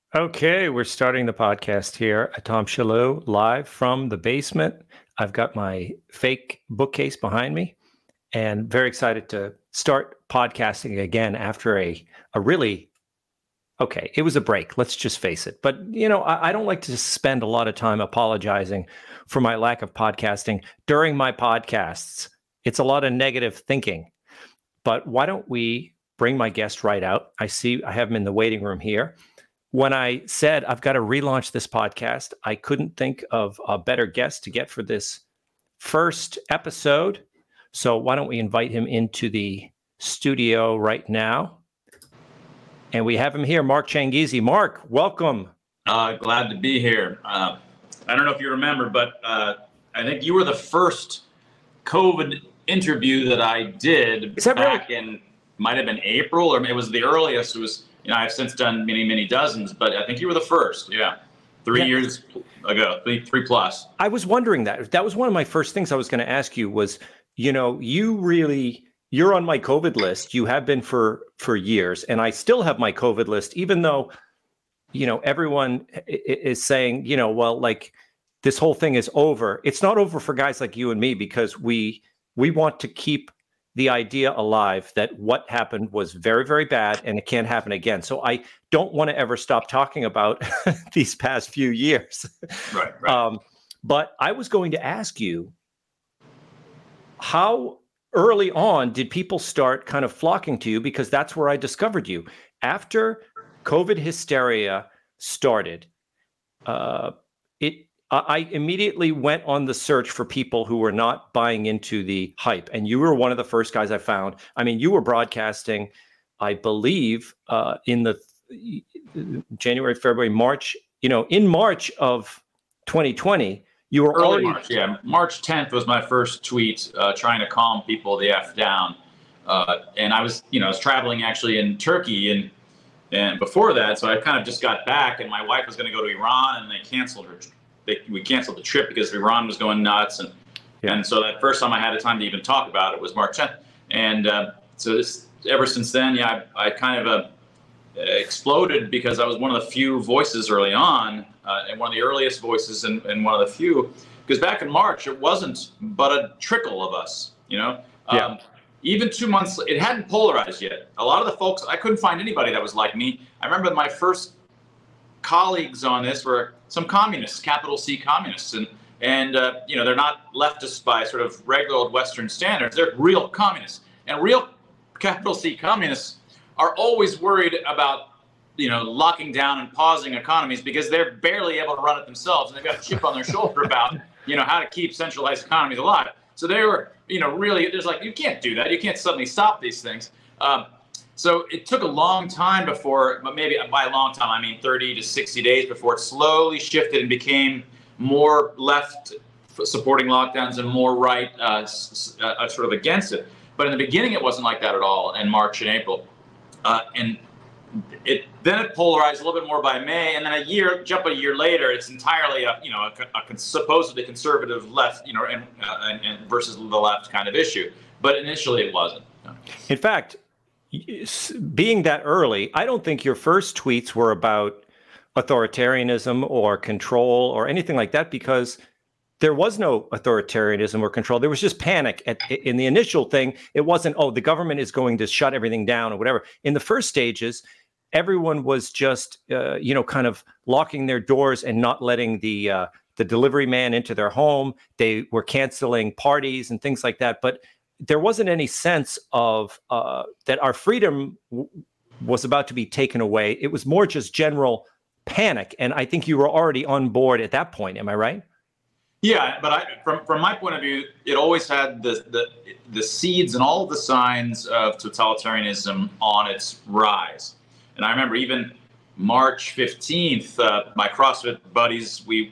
Okay, we're starting the podcast here at Tom Shalou live from the basement. I've got my fake bookcase behind me and very excited to start podcasting again after a really, okay, it was a break. Let's just face it. But, I don't like to spend a lot of time apologizing for my lack of podcasting during my podcasts. It's a lot of negative thinking. But why don't we bring my guest right out? I have him in the waiting room here. When I said I've got to relaunch this podcast, I couldn't think of a better guest to get for this first episode. So why don't we invite him into the studio right now? And we have him here, Mark Changizi. Mark, welcome. Glad to be here. I don't know if you remember, but I think you were the first COVID interview that I did back in, might have been April, or it was the earliest. It was, I've since done many dodens, but I think you were the first. Yeah. 3 years ago, three plus. I was wondering that. That was one of my first things I was going to ask you was, you're on my COVID list. You have been for years, and I still have my COVID list, even though, everyone is saying, well, like this whole thing is over. It's not over for guys like you and me because we want to keep the idea alive that what happened was very, very bad and it can't happen again. So I don't want to ever stop talking about these past few years. Right. But I was going to ask you, how early on did people start kind of flocking to you? Because that's where I discovered you. After COVID hysteria started, I immediately went on the search for people who were not buying into the hype. And you were one of the first guys I found. I mean, you were broadcasting, I believe, in the January, February, March, in March of 2020, you were early March. Yeah. March 10th was my first tweet trying to calm people the F down. And I was traveling actually in Turkey and before that. So I kind of just got back and my wife was going to go to Iran and they canceled her. We canceled the trip because Iran was going nuts, and so that first time I had a time to even talk about it was March 10th, and so ever since then, I kind of exploded because I was one of the few voices early on, and one of the earliest voices, and one of the few, because back in March it wasn't but a trickle of us, even 2 months, it hadn't polarized yet. A lot of the folks, I couldn't find anybody that was like me. I remember my first colleagues on this were some communists, capital C communists, and they're not leftists by sort of regular old Western standards. They're real communists, and real capital C communists are always worried about locking down and pausing economies because they're barely able to run it themselves, and they've got a chip on their shoulder about how to keep centralized economies alive. So they were really, there's like, you can't do that. You can't suddenly stop these things. So it took a long time before, but maybe by a long time, I mean 30 to 60 days before it slowly shifted and became more left supporting lockdowns and more right sort of against it. But in the beginning, it wasn't like that at all in March and April. And then it polarized a little bit more by May. And then a year later, it's entirely a supposedly conservative left, and versus the left kind of issue. But initially it wasn't. In fact, being that early, I don't think your first tweets were about authoritarianism or control or anything like that, because there was no authoritarianism or control. There was just panic in the initial thing. It wasn't, the government is going to shut everything down or whatever. In the first stages, everyone was just, kind of locking their doors and not letting the delivery man into their home. They were canceling parties and things like that. But there wasn't any sense of that our freedom was about to be taken away. It was more just general panic. And I think you were already on board at that point. Am I right? Yeah, but from my point of view, it always had the seeds and all of the signs of totalitarianism on its rise. And I remember even March 15th, my CrossFit buddies, we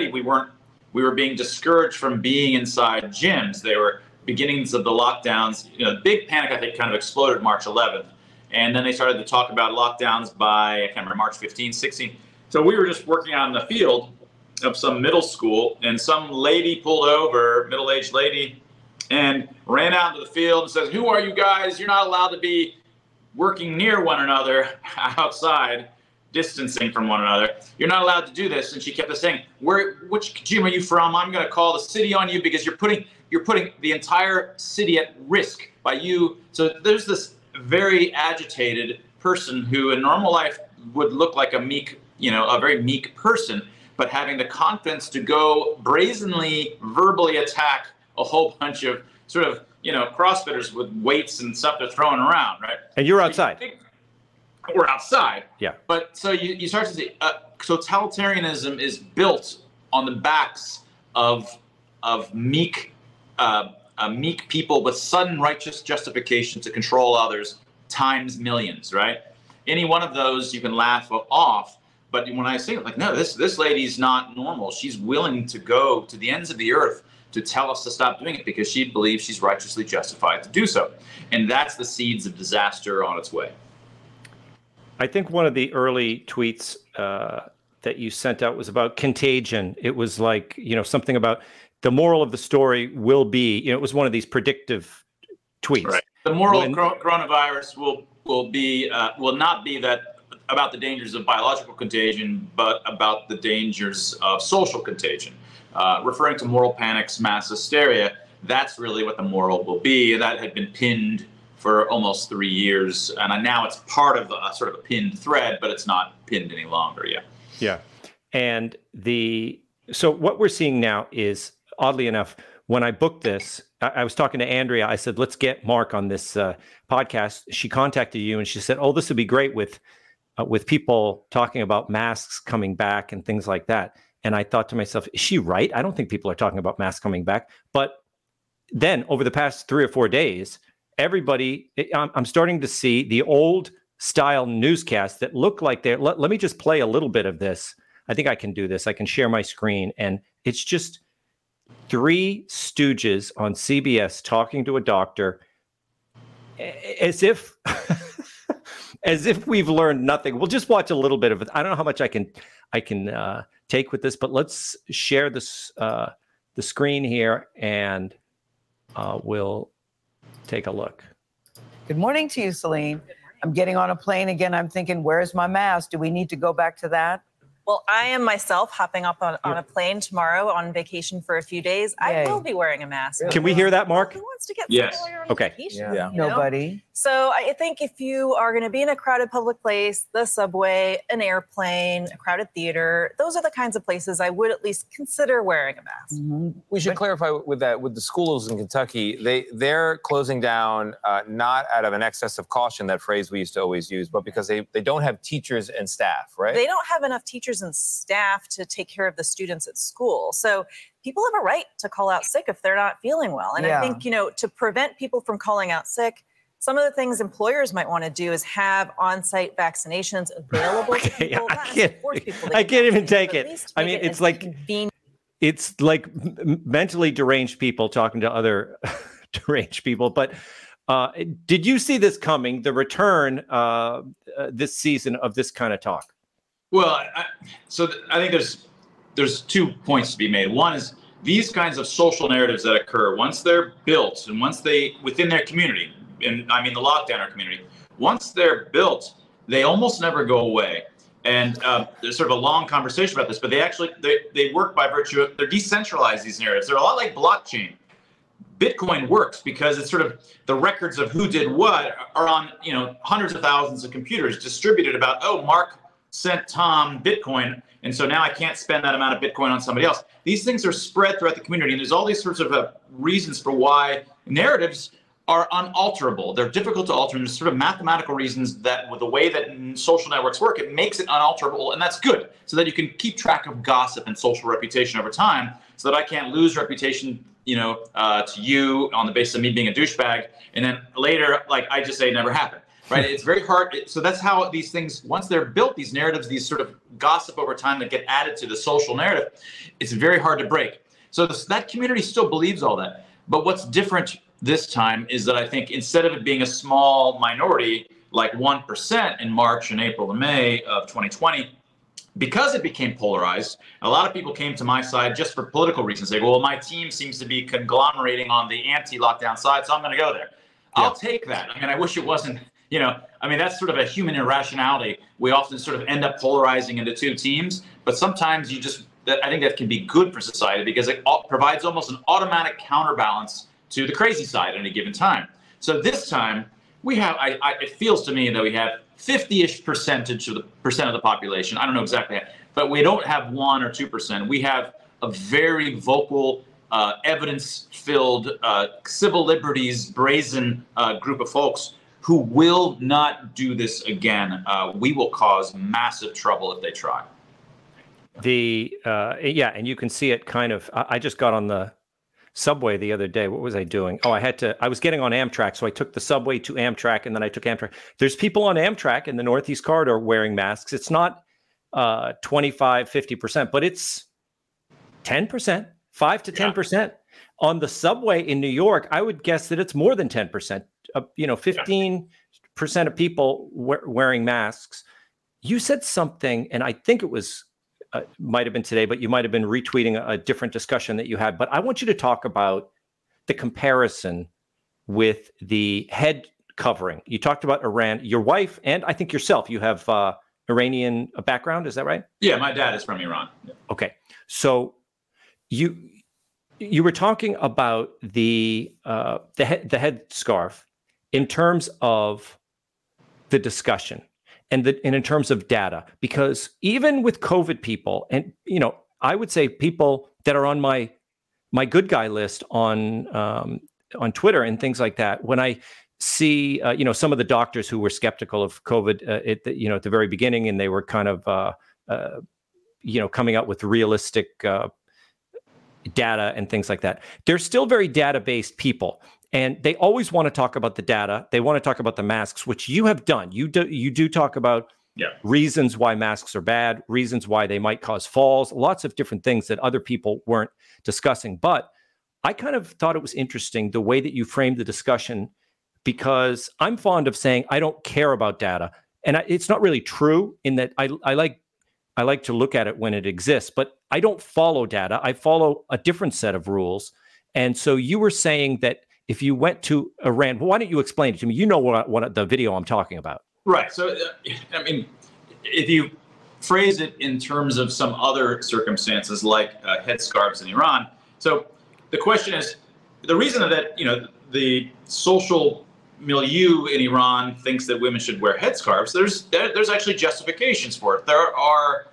were being discouraged from being inside gyms. They were beginnings of the lockdowns. The big panic, I think, kind of exploded March 11th. And then they started to talk about lockdowns by, I can't remember, March 15th, 16th. So we were just working out in the field of some middle school, and some lady pulled over, middle-aged lady, and ran out into the field and says, "Who are you guys? You're not allowed to be working near one another outside." distancing from one another. You're not allowed to do this. And she kept us saying, which gym are you from? I'm going to call the city on you because you're putting the entire city at risk by you. So there's this very agitated person who in normal life would look like a very meek person, but having the confidence to go brazenly verbally attack a whole bunch of sort of, CrossFitters with weights and stuff they're throwing around, right? And you're outside. We're outside. Yeah. But so you start to see totalitarianism is built on the backs of meek people with sudden righteous justification to control others times millions, right? Any one of those you can laugh off. But when I say like, no, this lady's not normal. She's willing to go to the ends of the earth to tell us to stop doing it because she believes she's righteously justified to do so. And that's the seeds of disaster on its way. I think one of the early tweets that you sent out was about contagion. It was like, something about the moral of the story will be, it was one of these predictive tweets. Right. The moral of coronavirus will not be that about the dangers of biological contagion, but about the dangers of social contagion. Referring to moral panics, mass hysteria, that's really what the moral will be. That had been pinned for almost 3 years, and now it's part of a sort of a pinned thread, but it's not pinned any longer. Yeah. And so what we're seeing now is, oddly enough, when I booked this, I was talking to Andrea. I said, let's get Mark on this podcast. She contacted you and she said, oh, this would be great with people talking about masks coming back and things like that. And I thought to myself, is she right? I don't think people are talking about masks coming back. But then over the past 3 or 4 days, I'm starting to see the old style newscasts that look like they're, let me just play a little bit of this. I think I can do this. I can share my screen. And it's just 3 stooges on CBS talking to a doctor as if we've learned nothing. We'll just watch a little bit of it. I don't know how much I can take with this, but let's share this the screen here and we'll take a look. Good morning to you, Celine. I'm getting on a plane again. I'm thinking, where's my mask? Do we need to go back to that? Well, I am myself hopping up on a plane tomorrow on vacation for a few days. Yay. I will be wearing a mask. Can we hear that, Mark? Who wants to get Yes. sick while you're on Okay. vacation? Yeah. You know? Nobody. So I think if you are going to be in a crowded public place, the subway, an airplane, a crowded theater, those are the kinds of places I would at least consider wearing a mask. Mm-hmm. We should clarify with that, with the schools in Kentucky, they're closing down not out of an excess of caution, that phrase we used to always use, but because they don't have teachers and staff, right? They don't have enough teachers and staff to take care of the students at school. So people have a right to call out sick if they're not feeling well. And Yeah. I think, to prevent people from calling out sick, some of the things employers might want to do is have on-site vaccinations available to people. Not necessarily force people to I get can't even vaccinated, take but at it. least I make mean, it it's as like convenient. it's like mentally deranged people talking to other deranged people. But did you see this coming? The return this season of this kind of talk. Well, I think there's 2 points to be made. One is these kinds of social narratives that occur once they're built and once they within their community, and I mean the lockdowner community, once they're built, they almost never go away. And there's sort of a long conversation about this, but they work by virtue of they're decentralized. These narratives, they're a lot like blockchain. Bitcoin works because it's sort of the records of who did what are on hundreds of thousands of computers distributed about, oh, Mark sent Tom Bitcoin, and so now I can't spend that amount of Bitcoin on somebody else. These things are spread throughout the community, and there's all these sorts of reasons for why narratives are unalterable. They're difficult to alter, and there's sort of mathematical reasons that with the way that social networks work, it makes it unalterable, and that's good, so that you can keep track of gossip and social reputation over time, so that I can't lose reputation to you on the basis of me being a douchebag, and then later, I just say it never happened. Right? It's very hard. So that's how these things, once they're built, these narratives, these sort of gossip over time that get added to the social narrative, it's very hard to break. So that community still believes all that. But what's different this time is that I think instead of it being a small minority, like 1% in March and April and May of 2020, because it became polarized, a lot of people came to my side just for political reasons. They go, well, my team seems to be conglomerating on the anti-lockdown side, so I'm going to go there. I'll take that. I mean, I wish it wasn't I mean, that's sort of a human irrationality. We often sort of end up polarizing into two teams, but sometimes I think that can be good for society because it provides almost an automatic counterbalance to the crazy side at any given time. So this time we have, it feels to me that we have 50-ish percent of the population. I don't know exactly, but we don't have 1 or 2%. We have a very vocal, evidence-filled, civil liberties brazen group of folks who will not do this again. We will cause massive trouble if they try. And you can see it kind of. I just got on the subway the other day. What was I doing? Oh, I was getting on Amtrak, so I took the subway to Amtrak, and then I took Amtrak. There's people on Amtrak in the Northeast Corridor wearing masks. It's not 25, 50%, but it's 10%, 5 to 10%. On the subway in New York, I would guess that it's more than 10%. 15% of people wearing masks. You said something, and I think it was might have been today, but you might have been retweeting a different discussion that you had. But I want you to talk about the comparison with the head covering. You talked about Iran, your wife, and I think yourself. You have Iranian background. Is that right? Yeah, my dad is from Iran. Yeah. Okay, so you were talking about the head scarf in terms of the discussion. And in terms of data, because even with COVID people, and I would say people that are on my good guy list on Twitter and things like that, when I see some of the doctors who were skeptical of COVID at the very beginning, and they were kind of coming out with realistic data and things like that, they're still very data-based people. And they always want to talk about the data. They want to talk about the masks, which you have done. You do talk about reasons why masks are bad, reasons why they might cause falls, lots of different things that other people weren't discussing. But I kind of thought it was interesting the way that you framed the discussion, because I'm fond of saying I don't care about data. And it's not really true in that I like to look at it when it exists, but I don't follow data. I follow a different set of rules. And so you were saying that if you went to Iran, why don't you explain it to me? You know what the video I'm talking about. Right. So, I mean, if you phrase it in terms of some other circumstances like headscarves in Iran. So the question is, the reason that, the social milieu in Iran thinks that women should wear headscarves, there's actually justifications for it. There are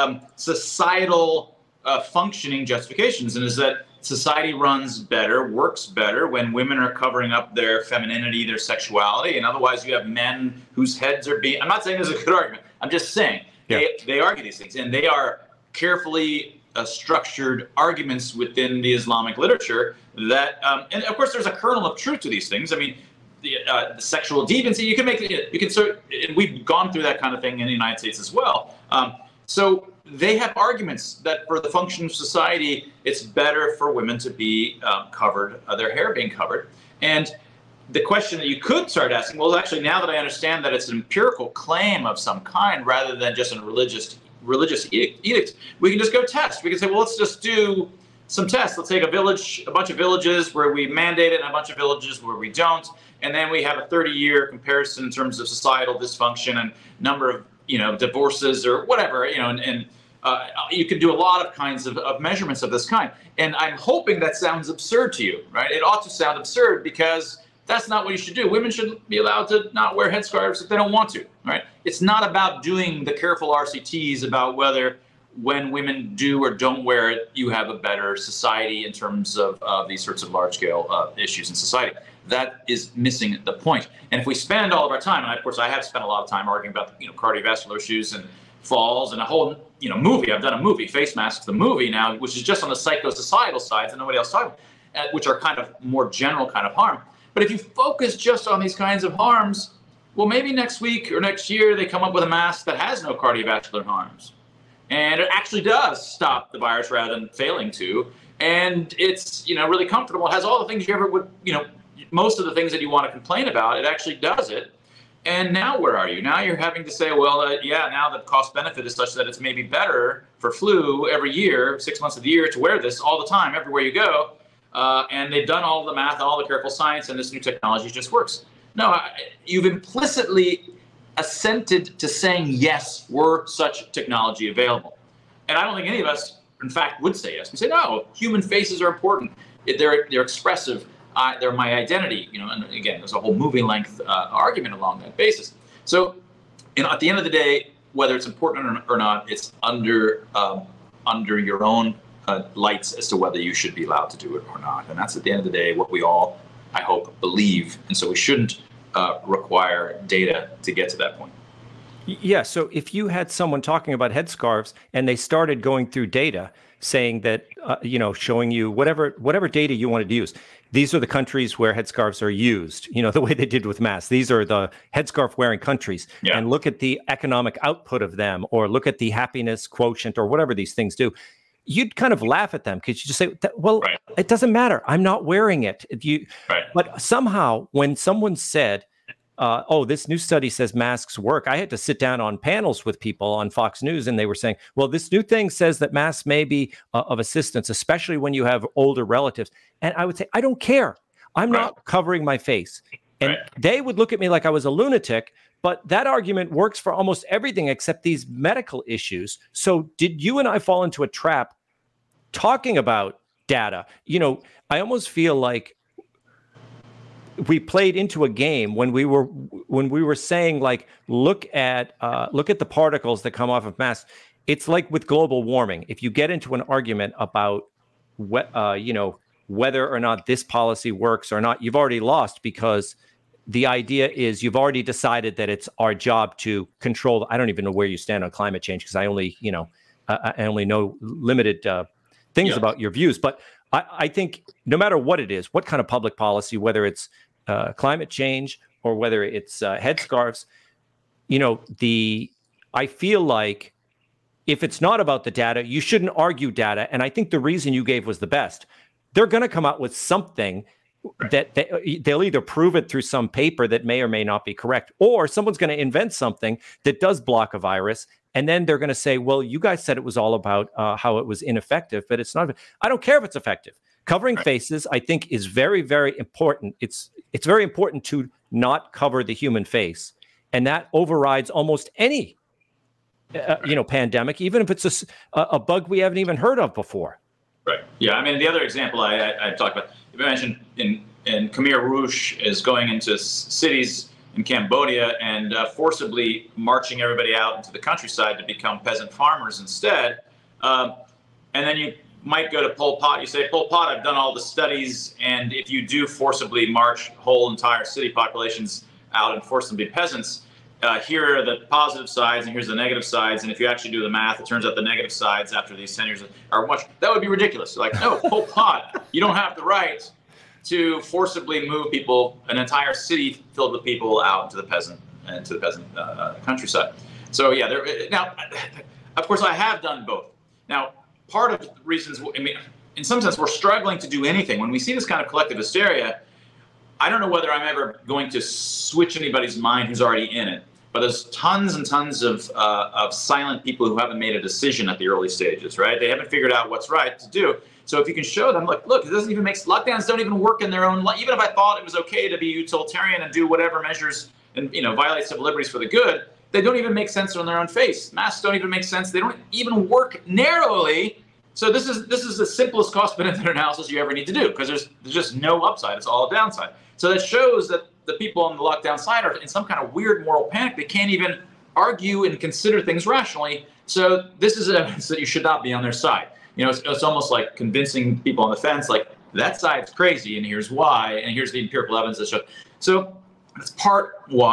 societal functioning justifications, and is that society runs better, works better when women are covering up their femininity, their sexuality, and otherwise you have men whose heads are being. I'm not saying there's a good argument. I'm just saying they argue these things, and they are carefully structured arguments within the Islamic literature that, and of course, there's a kernel of truth to these things. I mean, the sexual deviancy. You can and we've gone through that kind of thing in the United States as well. So they have arguments that for the function of society, it's better for women to be covered, their hair being covered. And the question that you could start asking, well, actually, now that I understand that it's an empirical claim of some kind rather than just a religious edict, we can just go test. We can say, well, let's just do some tests. Let's take a bunch of villages where we mandate it and a bunch of villages where we don't. And then we have a 30-year comparison in terms of societal dysfunction and number of divorces or whatever, and you can do a lot of kinds of measurements of this kind. And I'm hoping that sounds absurd to you, right? It ought to sound absurd because that's not what you should do. Women should be allowed to not wear headscarves if they don't want to, right? It's not about doing the careful RCTs about whether when women do or don't wear it, you have a better society in terms of these sorts of large-scale issues in society. That is missing the point. And if we spend all of our time, and of course I have spent a lot of time arguing about cardiovascular issues and falls and a whole movie. I've done a movie, Face Masks, the movie now, which is just on the psychosocietal sides and nobody else talking about, which are kind of more general kind of harm. But if you focus just on these kinds of harms, well, maybe next week or next year they come up with a mask that has no cardiovascular harms. And it actually does stop the virus rather than failing to. And it's, really comfortable. It has all the things you ever would, most of the things that you want to complain about, it actually does it. And now where are you? Now you're having to say, well, now the cost benefit is such that it's maybe better for flu every year, 6 months of the year, to wear this all the time, everywhere you go. And they've done all the math, all the careful science, and this new technology just works. No, you've implicitly assented to saying yes, were such technology available. And I don't think any of us, in fact, would say yes. We say, no, human faces are important. They're expressive. They're my identity. And again, there's a whole movie length argument along that basis. So, at the end of the day, whether it's important or not, it's under your own lights as to whether you should be allowed to do it or not. And that's at the end of the day what we all, I hope, believe. And so we shouldn't require data to get to that point. Yeah. So if you had someone talking about headscarves and they started going through data saying that, showing you whatever data you wanted to use, these are the countries where headscarves are used, the way they did with masks. These are the headscarf wearing countries. Yeah. And look at the economic output of them, or look at the happiness quotient, or whatever these things do. You'd kind of laugh at them because you just say, well, right. It doesn't matter. I'm not wearing it. Right. But somehow when someone said, this new study says masks work, I had to sit down on panels with people on Fox News, and they were saying, well, this new thing says that masks may be of assistance, especially when you have older relatives. And I would say, I don't care. I'm not covering my face. And they would look at me like I was a lunatic. But that argument works for almost everything except these medical issues. So did you and I fall into a trap talking about data? I almost feel like we played into a game when we were saying, like, look at the particles that come off of masks. It's like with global warming. If you get into an argument about whether or not this policy works or not, you've already lost, because the idea is you've already decided that it's our job to control. I don't even know where you stand on climate change, because I only know limited things about your views. But I think no matter what it is, what kind of public policy, whether it's climate change or whether it's headscarves, I feel like if it's not about the data, you shouldn't argue data. And I think the reason you gave was the best. They're going to come out with something that they'll either prove it through some paper that may or may not be correct, or someone's going to invent something that does block a virus. And then they're going to say, well, you guys said it was all about how it was ineffective, but it's not. I don't care if it's effective. Covering faces, I think, is very, very important. It's very important to not cover the human face. And that overrides almost any, pandemic, even if it's a bug we haven't even heard of before. Right. Yeah. I mean, the other example I talked about, you mentioned in Khmer Rouge is going into cities in Cambodia and forcibly marching everybody out into the countryside to become peasant farmers instead. And then you might go to Pol Pot. You say, Pol Pot, I've done all the studies, and if you do forcibly march whole entire city populations out and force them to be peasants, here are the positive sides and here's the negative sides. And if you actually do the math, it turns out the negative sides after these 10 years are much. That would be ridiculous. Like, no, Pol Pot, you don't have the right to forcibly move people, an entire city filled with people, out into the peasant countryside. So yeah, now, of course, I have done both. Now, part of the reasons, in some sense, we're struggling to do anything. When we see this kind of collective hysteria, I don't know whether I'm ever going to switch anybody's mind who's already in it. But there's tons and tons of silent people who haven't made a decision at the early stages, right? They haven't figured out what's right to do. So if you can show them, like, look, it doesn't even make, lockdowns don't even work in their own life. Even if I thought it was okay to be utilitarian and do whatever measures and, violate civil liberties for the good, they don't even make sense on their own face. Masks don't even make sense. They don't even work narrowly. So this is the simplest cost-benefit analysis you ever need to do, because there's just no upside. It's all a downside. So that shows that the people on the lockdown side are in some kind of weird moral panic. They can't even argue and consider things rationally. So this is evidence that you should not be on their side. It's almost like convincing people on the fence, like, that side's crazy, and here's why, and here's the empirical evidence that shows. So that's part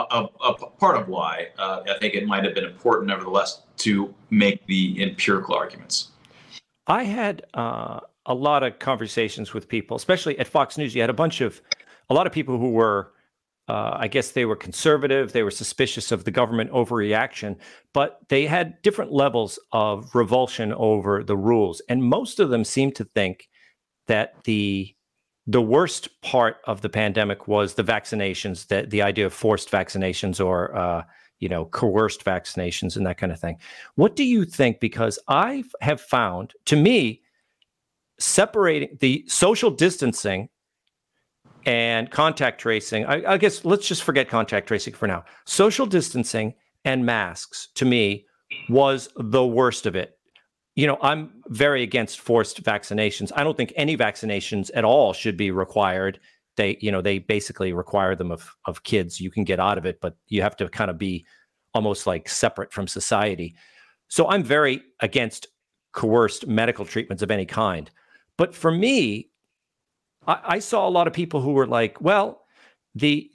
of why I think it might have been important, nevertheless, to make the empirical arguments. I had a lot of conversations with people, especially at Fox News. You had a lot of people who were, I guess they were conservative. They were suspicious of the government overreaction, but they had different levels of revulsion over the rules. And most of them seemed to think that the worst part of the pandemic was the vaccinations, that the idea of forced vaccinations or, coerced vaccinations and that kind of thing. What do you think? Because I have found, to me, separating the social distancing and contact tracing. I guess let's just forget contact tracing for now. Social distancing and masks, to me, was the worst of it. I'm very against forced vaccinations. I don't think any vaccinations at all should be required. They basically require them of kids. You can get out of it, but you have to kind of be almost like separate from society. So I'm very against coerced medical treatments of any kind. But for me, I saw a lot of people who were like, well, the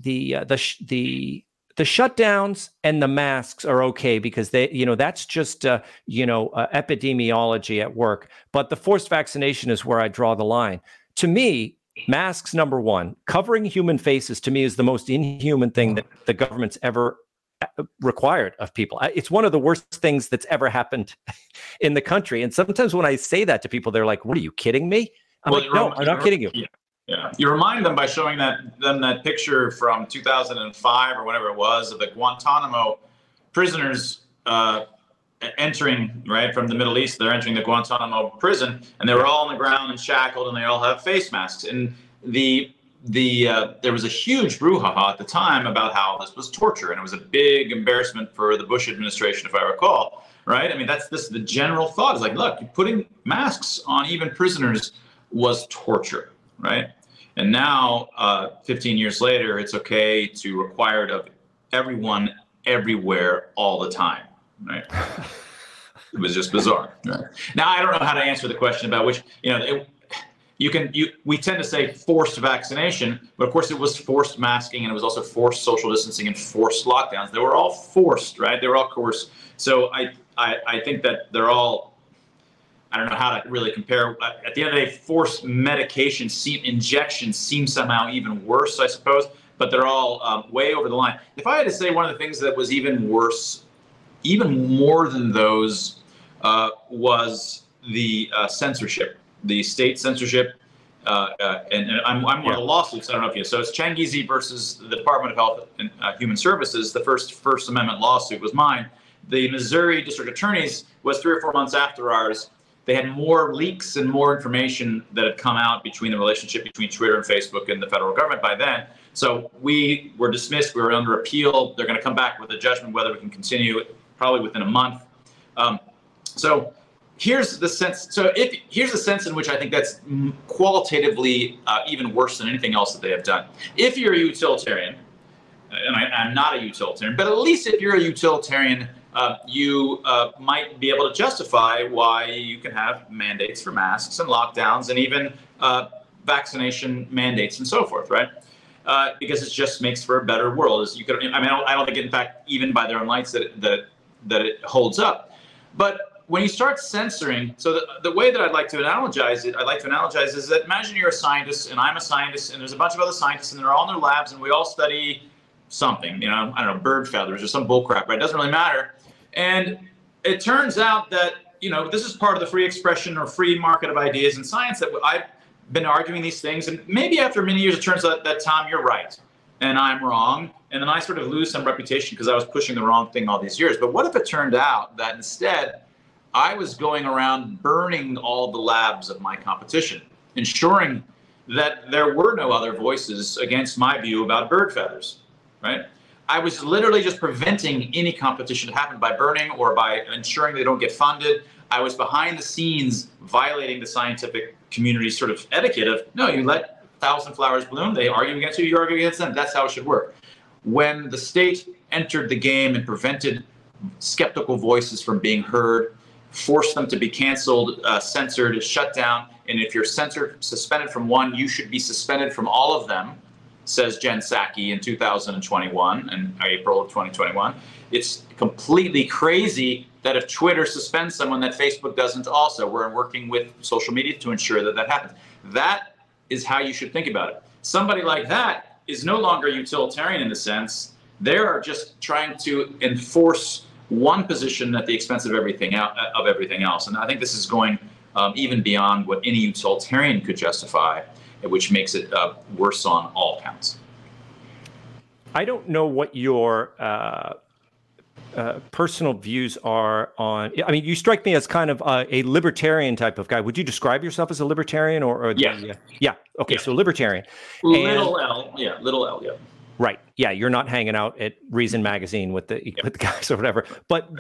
shutdowns and the masks are okay because that's just epidemiology at work. But the forced vaccination is where I draw the line. To me, masks, number one, covering human faces, to me, is the most inhuman thing that the government's ever required of people. It's one of the worst things that's ever happened in the country. And sometimes when I say that to people, they're like, "What, are you kidding me?" I'm like, "No, I'm not kidding you." Yeah. You remind them by showing them that picture from 2005 or whatever it was of the Guantanamo prisoners entering, right, from the Middle East. They're entering the Guantanamo prison, and they were all on the ground and shackled, and they all have face masks. And there was a huge brouhaha at the time about how this was torture, and it was a big embarrassment for the Bush administration, if I recall, right? I mean, the general thought is like, look, putting masks on even prisoners was torture, right? And now, 15 years later, it's okay to require it of everyone, everywhere, all the time, right? It was just bizarre. Right? Now, I don't know how to answer the question about which, we tend to say forced vaccination, but of course it was forced masking, and it was also forced social distancing and forced lockdowns. They were all forced, right? They were all coerced. So I think that they're all, I don't know how to really compare. At the end of the day, forced medication, injections seem somehow even worse, I suppose, but they're all way over the line. If I had to say one of the things that was even worse, even more than those, was the censorship, the state censorship. And I'm one of the lawsuits. I don't know if you know. So it's Changizi versus the Department of Health and Human Services. The First Amendment lawsuit was mine. The Missouri District Attorney's was 3 or 4 months after ours. They had more leaks and more information that had come out between the relationship between Twitter and Facebook and the federal government by then. So we were dismissed. We were under appeal. They're going to come back with a judgment whether we can continue probably within a month. So here's the sense. Here's the sense in which I think that's qualitatively even worse than anything else that they have done. If you're a utilitarian, and I'm not a utilitarian, but at least if you're a utilitarian, you might be able to justify why you can have mandates for masks and lockdowns and even vaccination mandates and so forth, right? Because it just makes for a better world. I don't think, in fact, even by their own lights that it holds up. But when you start censoring, so the way that I'd like to analogize is that imagine you're a scientist and I'm a scientist and there's a bunch of other scientists and they're all in their labs and we all study something, I don't know, bird feathers or some bullcrap, right? It doesn't really matter. And it turns out that, this is part of the free expression or free market of ideas in science, that I've been arguing these things. And maybe after many years, it turns out that, Tom, you're right and I'm wrong. And then I sort of lose some reputation because I was pushing the wrong thing all these years. But what if it turned out that instead I was going around burning all the labs of my competition, ensuring that there were no other voices against my view about bird feathers, right? I was literally just preventing any competition to happen by burning or by ensuring they don't get funded. I was behind the scenes violating the scientific community sort of etiquette of, no, you let 1,000 flowers bloom, they argue against you argue against them. That's how it should work. When the state entered the game and prevented skeptical voices from being heard, forced them to be canceled, censored, shut down, and if you're suspended from one, you should be suspended from all of them, says Jen Psaki in 2021 and April of 2021. It's completely crazy that if Twitter suspends someone, that Facebook doesn't also. We're working with social media to ensure that happens. That is how you should think about it. Somebody like that is no longer utilitarian in the sense they are just trying to enforce one position at the expense of everything else. And I think this is going even beyond what any utilitarian could justify, which makes it worse on all counts. I don't know what your personal views are on. I mean, you strike me as kind of a libertarian type of guy. Would you describe yourself as a libertarian or Yeah. Yeah. Okay. Yeah. So libertarian. Little L. Yeah. Little L. Yeah. Right. Yeah. You're not hanging out at Reason Magazine with the guys or whatever. But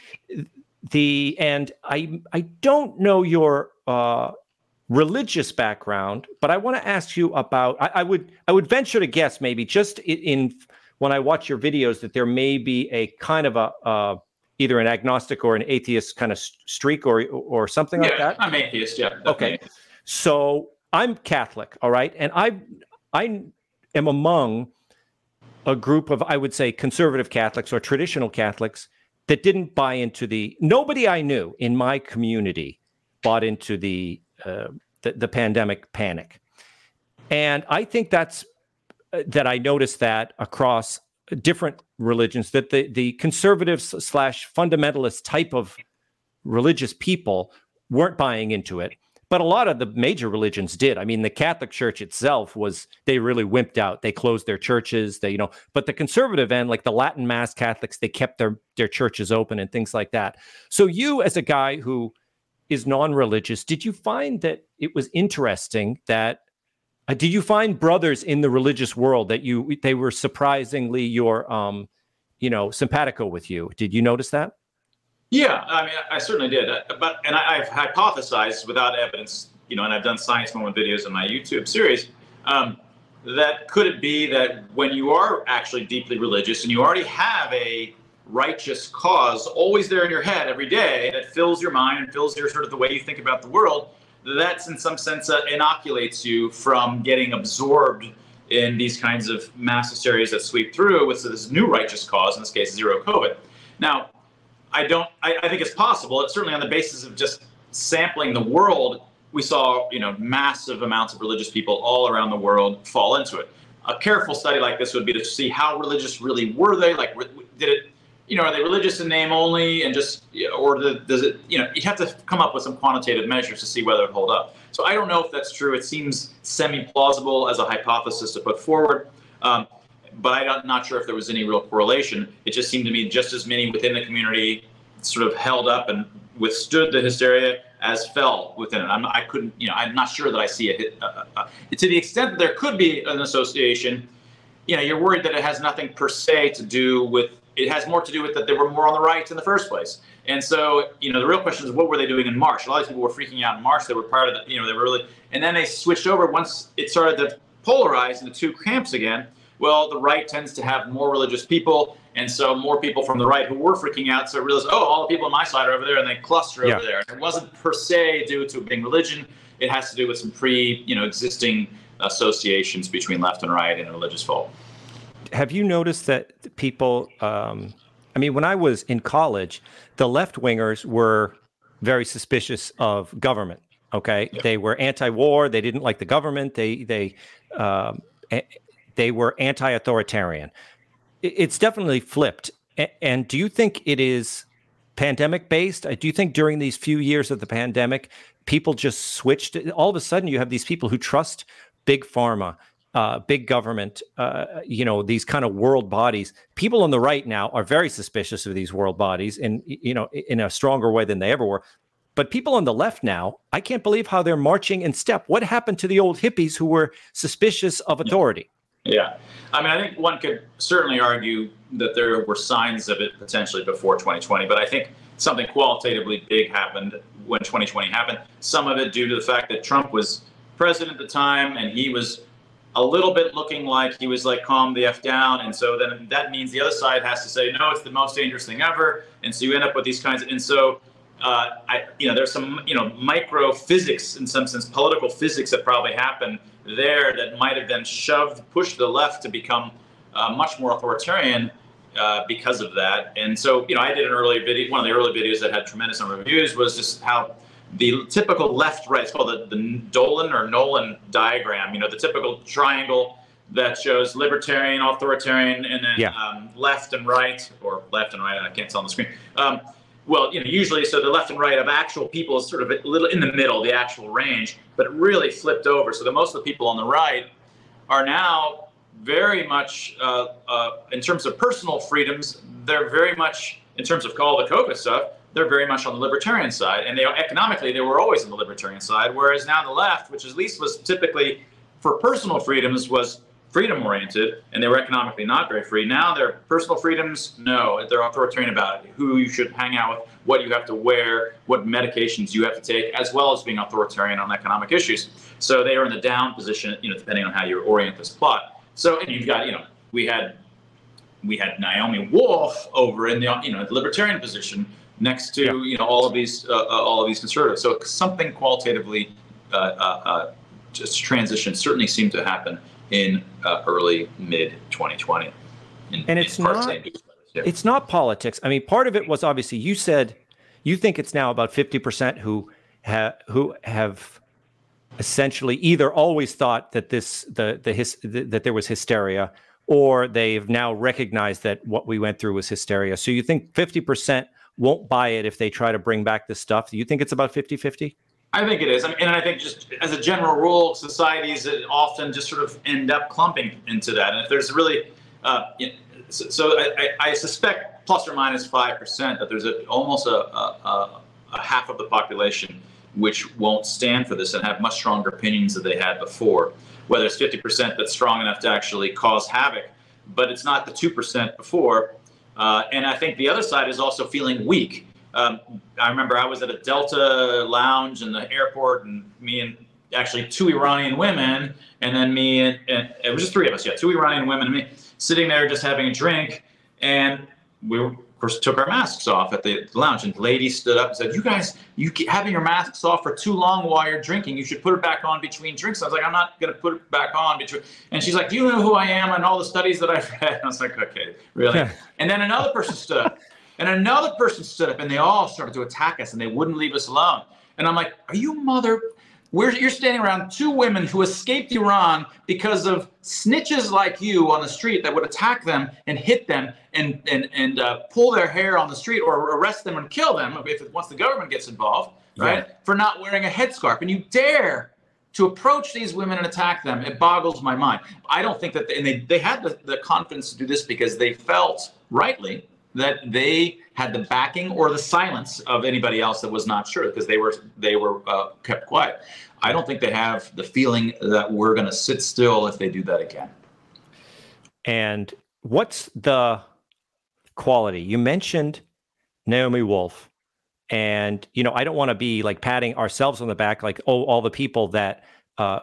and I don't know your religious background, but I want to ask you about. I would venture to guess maybe just in when I watch your videos that there may be a kind of a either an agnostic or an atheist kind of streak or something like that. I'm atheist. Yeah. Okay. Atheist. So I'm Catholic. All right. And I am among a group of, I would say, conservative Catholics or traditional Catholics that didn't buy into nobody I knew in my community bought into the pandemic panic. And I think that I noticed that across different religions, that the conservatives / fundamentalist type of religious people weren't buying into it. But a lot of the major religions did. I mean, the Catholic Church itself they really wimped out. They closed their churches, but the conservative end, like the Latin Mass Catholics, they kept their churches open and things like that. So you, as a guy who is non-religious, did you find that it was interesting that, did you find brothers in the religious world that they were surprisingly simpatico with you? Did you notice that? Yeah, I mean, I certainly did. I've hypothesized without evidence, and I've done science moment videos in my YouTube series. That could it be that when you are actually deeply religious and you already have a righteous cause always there in your head every day that fills your mind and fills your sort of the way you think about the world, that's in some sense inoculates you from getting absorbed in these kinds of mass hysterias that sweep through with this new righteous cause, in this case, zero COVID. Now, I think it's possible. It's certainly on the basis of just sampling the world. We saw, massive amounts of religious people all around the world fall into it. A careful study like this would be to see how religious really were they. Like, did it, are they religious in name only, and just, or does it, you have to come up with some quantitative measures to see whether it hold up. So I don't know if that's true. It seems semi-plausible as a hypothesis to put forward. But I'm not sure if there was any real correlation. It just seemed to me just as many within the community sort of held up and withstood the hysteria as fell within it. I'm not sure that I see a hit. To the extent that there could be an association, you're worried that it has nothing per se to do with, it has more to do with that they were more on the right in the first place. And so, the real question is, what were they doing in March? A lot of people were freaking out in March. They were part of the, they were really, and then they switched over once it started to polarize into two camps again. Well, the right tends to have more religious people, and so more people from the right who were freaking out, so realized, all the people on my side are over there, and they cluster over there. It wasn't per se due to being religion. It has to do with some existing associations between left and right in a religious fold. Have you noticed that people, when I was in college, the left-wingers were very suspicious of government, okay? Yep. They were anti-war. They didn't like the government. They were anti-authoritarian. It's definitely flipped. And do you think it is pandemic-based? Do you think during these few years of the pandemic, people just switched? All of a sudden, you have these people who trust big pharma, big government, these kind of world bodies. People on the right now are very suspicious of these world bodies in a stronger way than they ever were. But people on the left now, I can't believe how they're marching in step. What happened to the old hippies who were suspicious of authority? Yeah. I think one could certainly argue that there were signs of it potentially before 2020, but I think something qualitatively big happened when 2020 happened. Some of it due to the fact that Trump was president at the time, and he was a little bit looking like he was like, calm the F down. And so then that means the other side has to say, no, it's the most dangerous thing ever. And so you end up with these kinds of, and so there's some, micro physics, in some sense, political physics that probably happened there that might have then pushed the left to become much more authoritarian because of that. And so, I did an earlier video, one of the early videos that had tremendous number of views, was just how the typical left-right, it's called the Dolan or Nolan diagram, the typical triangle that shows libertarian, authoritarian, and then left and right, or left and right, I can't tell on the screen. Usually, so the left and right of actual people is sort of a little in the middle, the actual range, but it really flipped over. So most of the people on the right are now very much, in terms of personal freedoms, they're very much in terms of all the COVID stuff, they're very much on the libertarian side, and economically they were always on the libertarian side. Whereas now the left, which at least was typically for personal freedoms, was freedom oriented, and they were economically not very free. Now their personal freedoms, no, they're authoritarian about it. Who you should hang out with, what you have to wear, what medications you have to take, as well as being authoritarian on economic issues. So they are in the down position, depending on how you orient this plot. So, and you've got, we had Naomi Wolf over in the libertarian position next to all of these conservatives. So something qualitatively just transition certainly seemed to happen in early mid 2020. And it's not politics. I mean, part of it was obviously you said you think it's now about 50% who have essentially either always thought that that there was hysteria, or they've now recognized that what we went through was hysteria. So you think 50% won't buy it if they try to bring back this stuff? Do you think it's about 50-50? I think it is. And I think just as a general rule, societies often just sort of end up clumping into that. And if there's really, I suspect plus or minus 5% that there's almost a half of the population which won't stand for this and have much stronger opinions than they had before. Whether it's 50% that's strong enough to actually cause havoc, but it's not the 2% before. And I think the other side is also feeling weak. I remember I was at a Delta lounge in the airport, and me and actually 2 Iranian women, and then me and it was just 3 of us, 2 Iranian women and me sitting there just having a drink, and we of course took our masks off at the lounge, and the lady stood up and said, "You guys, you keep having your masks off for too long while you're drinking. You should put it back on between drinks." I was like, "I'm not going to put it back on between." And she's like, "Do you know who I am and all the studies that I've read?" And I was like, "Okay, really?" And then another person stood up. And another person stood up, and they all started to attack us, and they wouldn't leave us alone. And I'm like, "Are you you're standing around 2 women who escaped Iran because of snitches like you on the street that would attack them and hit them and pull their hair on the street or arrest them and kill them once the government gets involved, right? For not wearing a headscarf. And you dare to approach these women and attack them. It boggles my mind. I don't think that they had the confidence to do this because they felt rightly that they had the backing or the silence of anybody else that was not sure, because they were kept quiet. I don't think they have the feeling that we're going to sit still if they do that again. And what's the quality? You mentioned Naomi Wolf, and I don't want to be like patting ourselves on the back, like, oh, all the people that that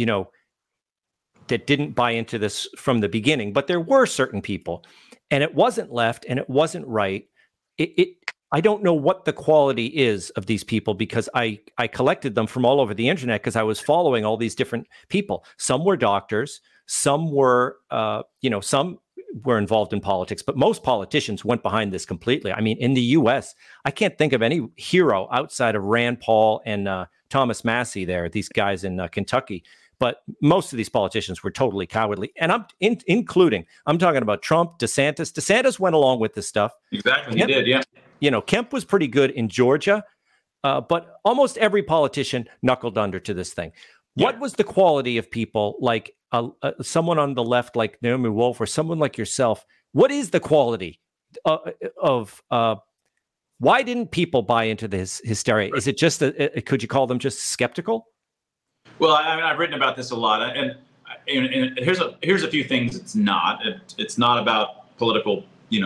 didn't buy into this from the beginning, but there were certain people. And it wasn't left and it wasn't right. I don't know what the quality is of these people, because I collected them from all over the internet because I was following all these different people. Some were doctors, some were, some were involved in politics, but most politicians went behind this completely. I mean, in the US, I can't think of any hero outside of Rand Paul and Thomas Massie there, these guys in Kentucky. But most of these politicians were totally cowardly. And I'm talking about Trump, DeSantis. DeSantis went along with this stuff. Exactly, he did, yeah. Kemp was pretty good in Georgia, but almost every politician knuckled under to this thing. Yeah. What was the quality of people like someone on the left like Naomi Wolf or someone like yourself? What is the quality of why didn't people buy into this hysteria? Is it just, could you call them just skeptical? Well, I've written about this a lot, and here's a few things. It's not. It's not about political,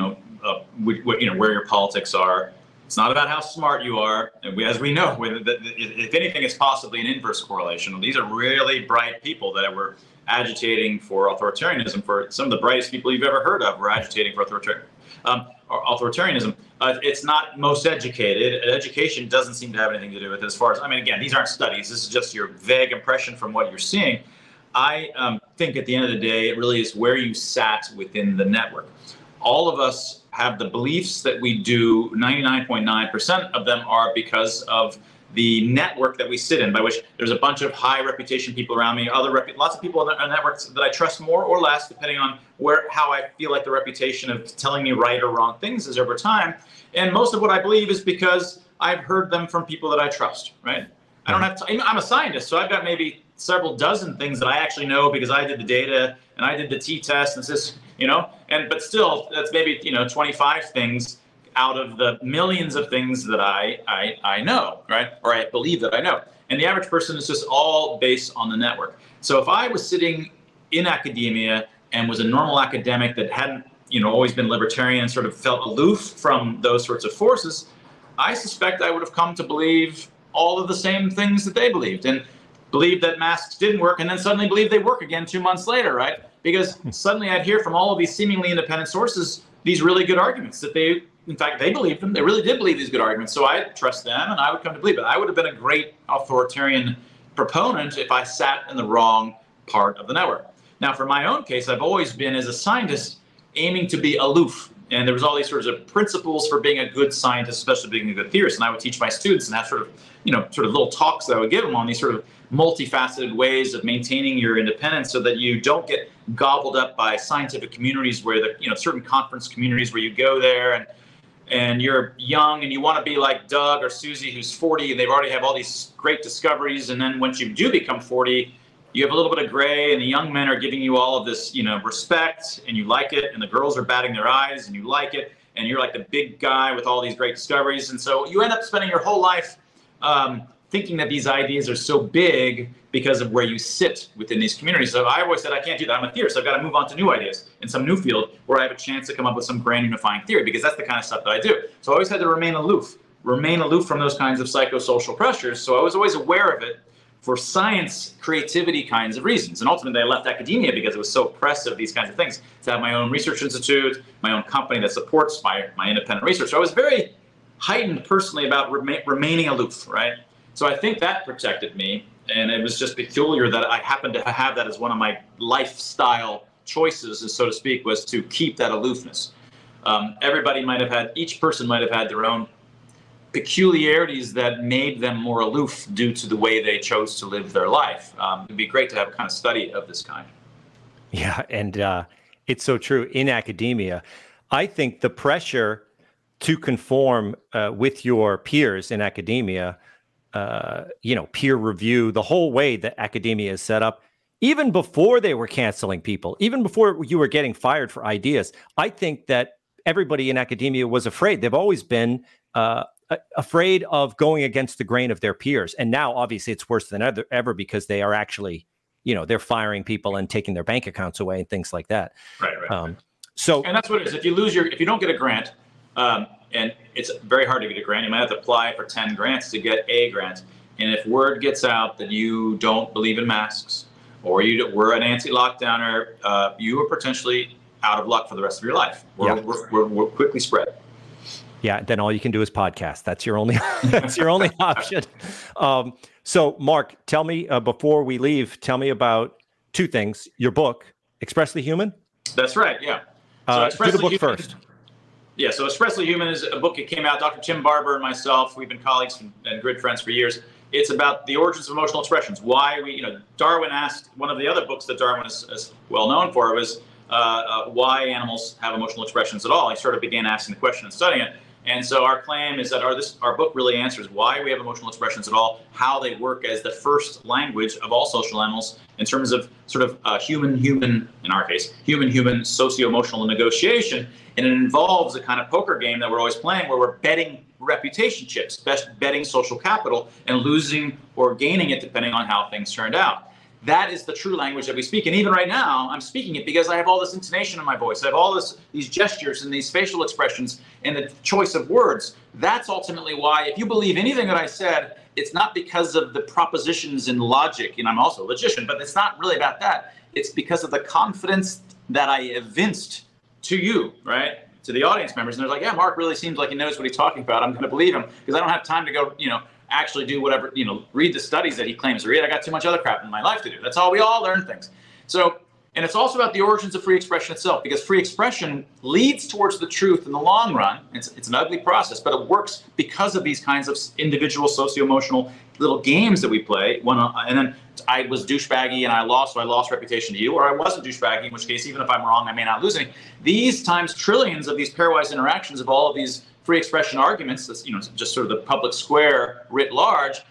where your politics are. It's not about how smart you are. As we know, if anything, it's possibly an inverse correlation. These are really bright people that were agitating for authoritarianism. For some of the brightest people you've ever heard of were agitating for authoritarianism. It's not most educated. Education doesn't seem to have anything to do with it. As far as, again, these aren't studies. This is just your vague impression from what you're seeing. I think at the end of the day, it really is where you sat within the network. All of us have the beliefs that we do. 99.9% of them are because of the network that we sit in, by which there's a bunch of high reputation people around me, lots of people on networks that I trust more or less, depending on how I feel like the reputation of telling me right or wrong things is over time. And most of what I believe is because I've heard them from people that I trust, right? I don't have to, I'm a scientist, so I've got maybe several dozen things that I actually know because I did the data and I did the t-test and this, but still that's maybe, 25 things out of the millions of things that I know, right? Or I believe that I know. And the average person is just all based on the network. So if I was sitting in academia and was a normal academic that hadn't, always been libertarian and sort of felt aloof from those sorts of forces, I suspect I would have come to believe all of the same things that they believed, and believed that masks didn't work, and then suddenly believed they work again 2 months later, right? Because suddenly I'd hear from all of these seemingly independent sources these really good arguments that they believed them. They really did believe these good arguments. So I trust them, and I would come to believe it. I would have been a great authoritarian proponent if I sat in the wrong part of the network. Now, for my own case, I've always been, as a scientist, aiming to be aloof. And there was all these sorts of principles for being a good scientist, especially being a good theorist. And I would teach my students and have sort of little talks that I would give them on these sort of multifaceted ways of maintaining your independence so that you don't get gobbled up by scientific communities where certain conference communities where you go there and you're young and you want to be like Doug or Susie who's 40 and they already have all these great discoveries. And then once you do become 40, you have a little bit of gray and the young men are giving you all of this, respect and you like it. And the girls are batting their eyes and you like it. And you're like the big guy with all these great discoveries. And so you end up spending your whole life thinking that these ideas are so big because of where you sit within these communities. So I always said, I can't do that. I'm a theorist. I've got to move on to new ideas in some new field where I have a chance to come up with some grand unifying theory, because that's the kind of stuff that I do. So I always had to remain aloof from those kinds of psychosocial pressures. So I was always aware of it for science, creativity kinds of reasons. And ultimately I left academia because it was so oppressive, these kinds of things, to have my own research institute, my own company that supports my independent research. So I was very heightened personally about remaining aloof, right? So I think that protected me, and it was just peculiar that I happened to have that as one of my lifestyle choices, so to speak, was to keep that aloofness. Each person might have had their own peculiarities that made them more aloof due to the way they chose to live their life. It'd be great to have a kind of study of this kind. Yeah, and it's so true. In academia, I think the pressure to conform with your peers in academia, peer review, the whole way that academia is set up, even before they were canceling people, even before you were getting fired for ideas, I think that everybody in academia was afraid. They've always been afraid of going against the grain of their peers. And now, obviously, it's worse than ever because they are actually, they're firing people and taking their bank accounts away and things like that. Right. And that's what it is. If you don't get a grant, and it's very hard to get a grant. You might have to apply for 10 grants to get a grant. And if word gets out that you don't believe in masks or we're an anti-lockdowner, you are potentially out of luck for the rest of your life. We're quickly spread. Yeah, then all you can do is podcast. That's your only option. So, Mark, tell me before we leave. Tell me about two things: your book, Expressly Human. That's right. Yeah. So do the book first. Yeah. So, Expressly Human is a book that came out. Dr. Tim Barber and myself, we've been colleagues and good friends for years. It's about the origins of emotional expressions. Why Darwin asked, one of the other books that Darwin is well known for was why animals have emotional expressions at all. He sort of began asking the question and studying it. And so our claim is that our book really answers why we have emotional expressions at all, how they work as the first language of all social animals in terms of sort of human, in our case, human socio-emotional negotiation. And it involves a kind of poker game that we're always playing where we're betting reputation chips, betting social capital and losing or gaining it depending on how things turned out. That is the true language that we speak. And even right now, I'm speaking it because I have all this intonation in my voice. I have all these gestures and these facial expressions and the choice of words. That's ultimately why, if you believe anything that I said, it's not because of the propositions and logic, and I'm also a logician, but it's not really about that. It's because of the confidence that I evinced to you, right? To the audience members. And they're like, yeah, Mark really seems like he knows what he's talking about. I'm going to believe him because I don't have time to go, actually do whatever, read the studies that he claims to read. I got too much other crap in my life to do. That's how we all learn things. So, and it's also about the origins of free expression itself, because free expression leads towards the truth in the long run. It's an ugly process, but it works because of these kinds of individual socio-emotional little games that we play. And then I was douchebaggy and I lost reputation to you, or I wasn't douchebaggy, in which case, even if I'm wrong, I may not lose any. These times trillions of these pairwise interactions of all of these free expression arguments, that's, just sort of the public square writ large,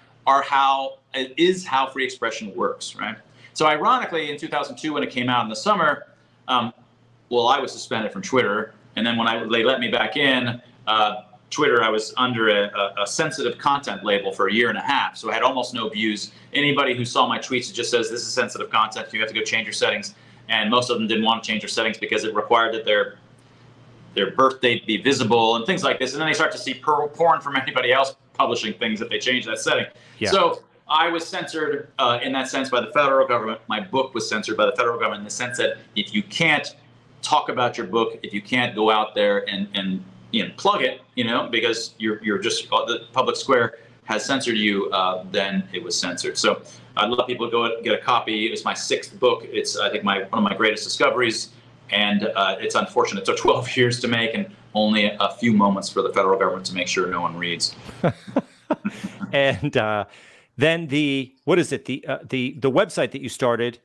is how free expression works, right? So ironically, in 2002, when it came out in the summer, I was suspended from Twitter. And then when they let me back in, Twitter, I was under a sensitive content label for 1.5 years, so I had almost no views. Anybody who saw my tweets, it just says this is sensitive content. You have to go change your settings, and most of them didn't want to change their settings because it required that their birth date be visible and things like this. And then they start to see porn from anybody else publishing things if they change that setting. Yeah. So I was censored in that sense by the federal government. My book was censored by the federal government in the sense that if you can't talk about your book, if you can't go out there and plug it, because you're just the public square has censored you, then it was censored. So I'd love people to go get a copy. It's my 6th book. It's I think one of my greatest discoveries, and it's unfortunate. It took 12 years to make, and only a few moments for the federal government to make sure no one reads. And then what is it? The website that you started,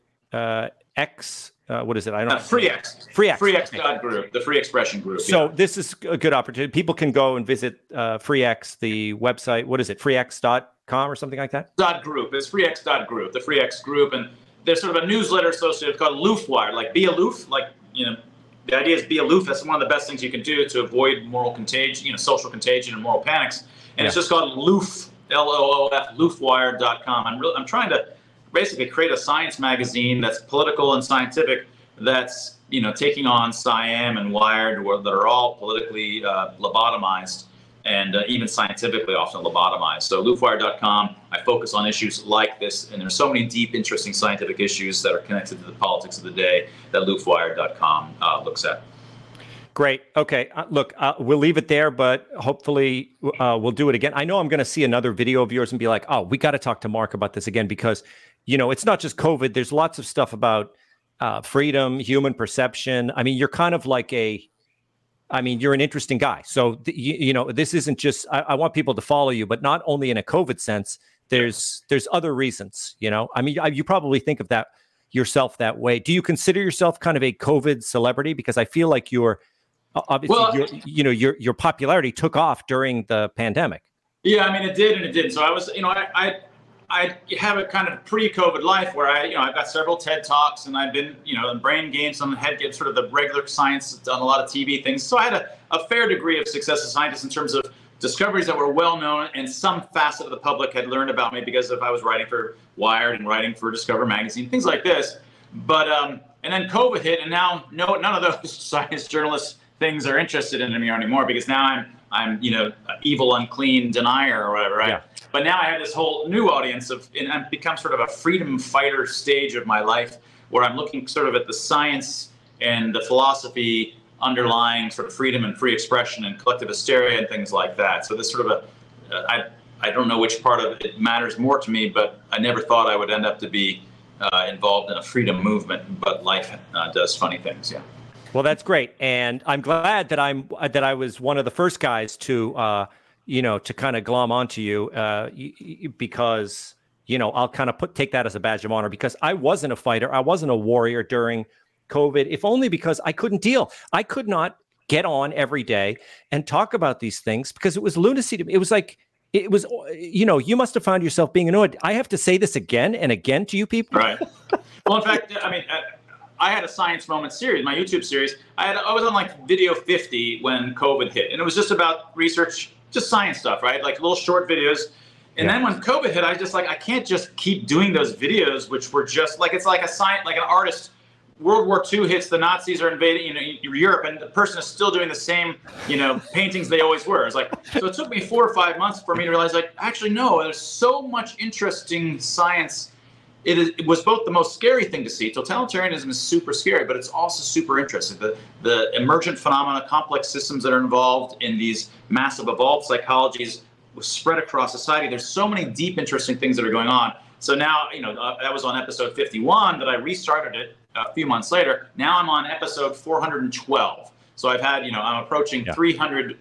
X. What is it? I don't know. FreeX. FreeX. FreeX.group, the Free Expression Group. So this is a good opportunity. People can go and visit FreeX, the website. What is it? FreeX.com or something like that? .group. It's FreeX.group, the FreeX Group. And there's sort of a newsletter associated called Loofwire, like be aloof. Like, the idea is be aloof. That's one of the best things you can do to avoid moral contagion, social contagion and moral panics. And It's just called Loof, Loof, Loofwire.com. I'm trying to basically create a science magazine that's political and scientific, that's taking on SciAm and Wired, that are all politically lobotomized and even scientifically often lobotomized. So loofwire.com, I focus on issues like this, and there's so many deep, interesting scientific issues that are connected to the politics of the day that loofwire.com looks at. Great. Okay. Look, we'll leave it there, but hopefully we'll do it again. I know I'm going to see another video of yours and be like, oh, we got to talk to Mark about this again, because, it's not just COVID. There's lots of stuff about freedom, human perception. I mean, you're kind of like you're an interesting guy. So, this isn't just, I want people to follow you, but not only in a COVID sense, there's other reasons, you probably think of that yourself that way. Do you consider yourself kind of a COVID celebrity? Because I feel like you're, obviously, your popularity took off during the pandemic. Yeah, it did and it didn't. So I was, I have a kind of pre-COVID life where I've got several TED Talks, and I've been, in brain games on the head, get sort of the regular science, done a lot of TV things. So I had a fair degree of success as a scientist in terms of discoveries that were well known, and some facet of the public had learned about me because I was writing for Wired and writing for Discover Magazine, things like this. But and then COVID hit, and now none of those science journalists things are interested in me anymore, because now I'm evil, unclean denier or whatever, right? Yeah. But now I have this whole new audience and I've become sort of a freedom fighter stage of my life, where I'm looking sort of at the science and the philosophy underlying sort of freedom and free expression and collective hysteria and things like that. So this sort of I don't know which part of it matters more to me, but I never thought I would end up to be involved in a freedom movement, but life does funny things, yeah. Well, that's great, and I'm glad that I was one of the first guys to to kind of glom onto you, because I'll kind of take that as a badge of honor, because I wasn't a fighter, I wasn't a warrior during COVID, if only because I couldn't deal. I could not get on every day and talk about these things because it was lunacy to me. It was like you must have found yourself being annoyed. I have to say this again and again to you people. Right. Well, in fact, I had a Science Moment series, my YouTube series. I was on like video 50 when COVID hit, and it was just about research, just science stuff, right? Like little short videos. And then when COVID hit, I just I can't just keep doing those videos, which were just it's like like an artist. World War II hits, the Nazis are invading, Europe, and the person is still doing the same, paintings they always were. It's so it took me 4 or 5 months for me to realize, actually, no, there's so much interesting science. It was both the most scary thing to see. Totalitarianism is super scary, but it's also super interesting. The emergent phenomena, complex systems that are involved in these massive evolved psychologies spread across society. There's so many deep, interesting things that are going on. So now, that was on episode 51 that I restarted it a few months later. Now I'm on episode 412. So I've had, I'm approaching 400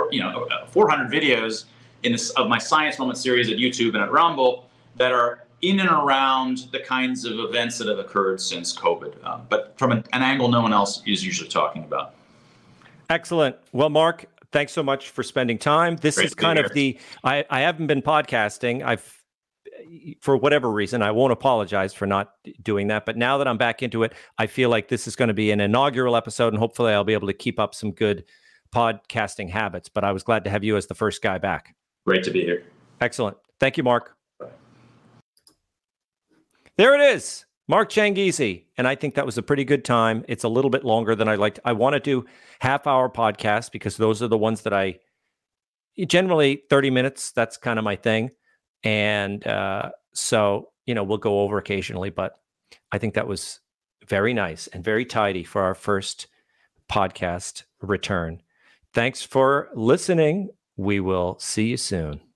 videos of my Science Moment series at YouTube and at Rumble that are in and around the kinds of events that have occurred since COVID, but from an angle no one else is usually talking about. Excellent. Well, Mark, thanks so much for spending time. This is kind of I haven't been podcasting. For whatever reason, I won't apologize for not doing that. But now that I'm back into it, I feel like this is going to be an inaugural episode, and hopefully I'll be able to keep up some good podcasting habits, but I was glad to have you as the first guy back. Great to be here. Excellent. Thank you, Mark. There it is, Mark Changizi. And I think that was a pretty good time. It's a little bit longer than I liked. I want to do half-hour podcasts because those are the ones that I generally 30 minutes. That's kind of my thing. And so, we'll go over occasionally, but I think that was very nice and very tidy for our first podcast return. Thanks for listening. We will see you soon.